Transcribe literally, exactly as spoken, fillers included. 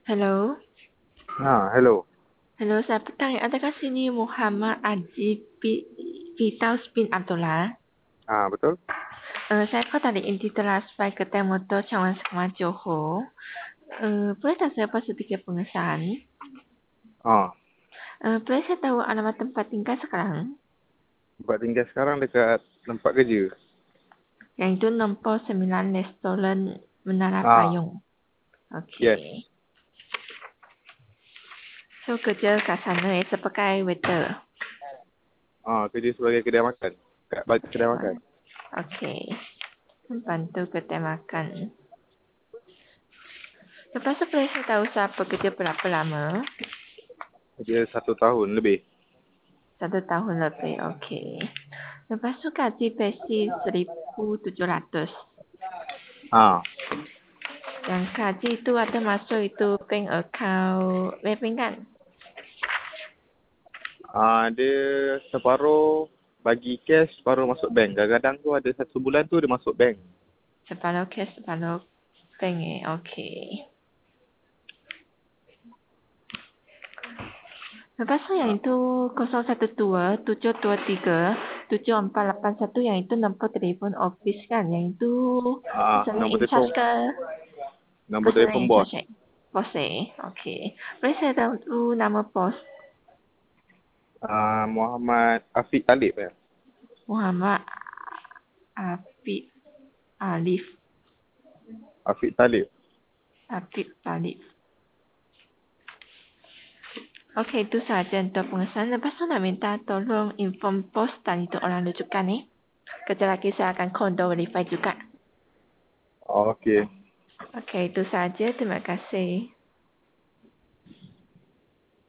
Hello. Ha, hello. Hello, saya bertanya, adakah sini Muhammad Ajib bi- Fitaus bin Abdullah? Ha, betul? Uh, saya call dari Intitelah Spy Kedai Motor Cawangan Sekamar Johor. Uh, boleh tak saya buat sedikit pengesahan? Ha, Uh, boleh saya tahu alamat tempat tinggal sekarang? tempat tinggal sekarang dekat tempat kerja. Yang itu nombor sembilan Restoran Menara Ha, Payung. yes. Okey. So, kerja kat sana eh, sebagai waiter. Ha, kerja sebagai kedai makan. Kat bagi kedai makan. Okey. Membantu kedai makan. Lepas tu boleh saya tahu saya bekerja berapa lama? Kerja satu tahun lebih. Satu tahun lebih, okey. Lepas tu gaji basic seribu tujuh ratus. Ha, Yang gaji itu ada masuk itu bank account Maybank kan? ha, dia separuh bagi cash, separuh masuk bank. Kadang-kadang tu ada satu bulan tu dia masuk bank. Separuh cash, separuh bank eh, okey. Lepas tu yang Ha, itu kosong satu dua tujuh dua tiga tujuh empat lapan satu yang itu nombor telefon office kan? Yang itu ha, personal nombor in charge telefon, ke? nombor Personal telefon in bos. charge eh? Bos eh, okey. Boleh saya tahu nama bos? Ha, Muhammad Afiq Talib ya. Muhammad Afiq Alif. Afiq Talib. Afiq Talib. Okey, itu sahaja untuk pengesahan. Lepas tu nak minta tolong inform bos dan itu orang rujukan ni. Kejap lagi saya akan kondo verify juga. Okey. Okey, itu sahaja. Terima kasih.